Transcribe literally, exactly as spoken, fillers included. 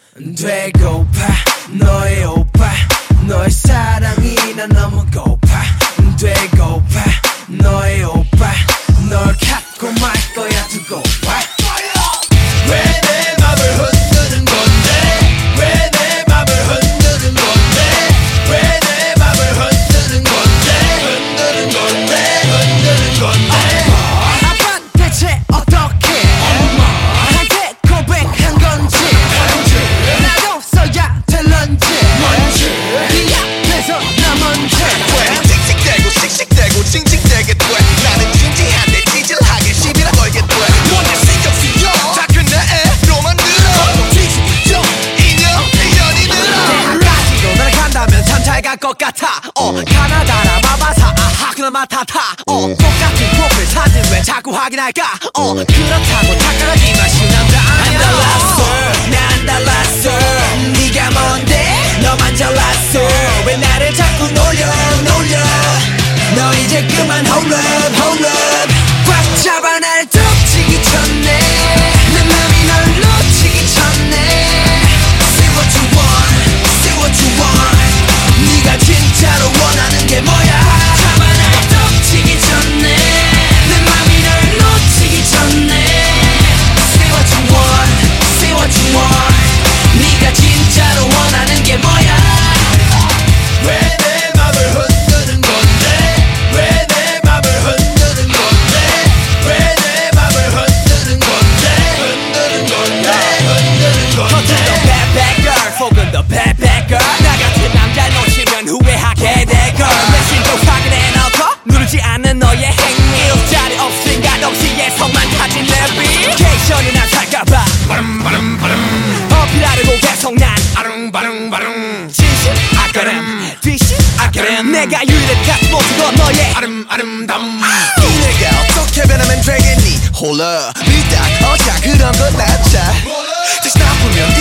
되고파 너의 오빠 너의 사랑이 난 너무 고파 되고파 너의 오빠 널 갖고 말 거야 두고 봐 왜 내 맘을 흔드는 건데 왜 내 맘을 흔드는 건데 왜 내 맘을 흔드는 건데 흔드는 건데 흔드는 건데 아빠 대체 어떻게 엄마한테 고백한 건지 나도 써야 될런지 뭔지 네 앞에서 나 먼저 왜 씩씩대고 씩씩대고 징징대게 돼 나는 진지한데 찌질하게 시비나 걸게 돼 뭔데 신경 쓰여 자꾸 내 애로 만들어 뒤집죠 인형 인연이 들어 대학까지도 나를 간다면 참 잘 갈 것 같아 어 가나다라 마바사 아하 그나마 타타 어 똑같은 프로필 사진 왜 자꾸 확인할까 어 그렇다고 착각하지마 쉬운 남자 아니야 안 달랐어 난 달랐어 네가 뭔데 너만 잘났어 왜 나를 자꾸 놀려 놀려 너 이제 그만 hold up hold up 꽉 잡아 날 덮치기 전에 내 맘이 널 놓치기 전에 Say what you want Say what you want 네가 진짜로 원하는 게 뭐야 잡아 날 덮치기 전에 내 맘이 널 놓치기 전에 Say what you want Say what you want 네가 진짜로 원하는 게 뭐야 왜 내 맘을 흔드는 건데 왜 내 맘을 흔드는 건데 왜 내 맘을 흔드는 건데 흔드는 건데 흔드는 건데 The bad bad girl 속은 the bad bad girl 나 같은 남자 놓치면 후회하게 될 걸 내심도 확인해놓고 누르지 않는 너의 행위 일자리 없음 가동시에 성만 타진 내비케이션이나 살까봐 바름바름바름 어필하려고 계속 난 아릉바릉바릉 진심 아까름 뒤심 아까름 내가 유일한 같은 모습은 너의 아름아름담 이 내가 어떻게 변하면 되겠니 홀라 비딱 어자 그런 건 낫자 다시 나쁘면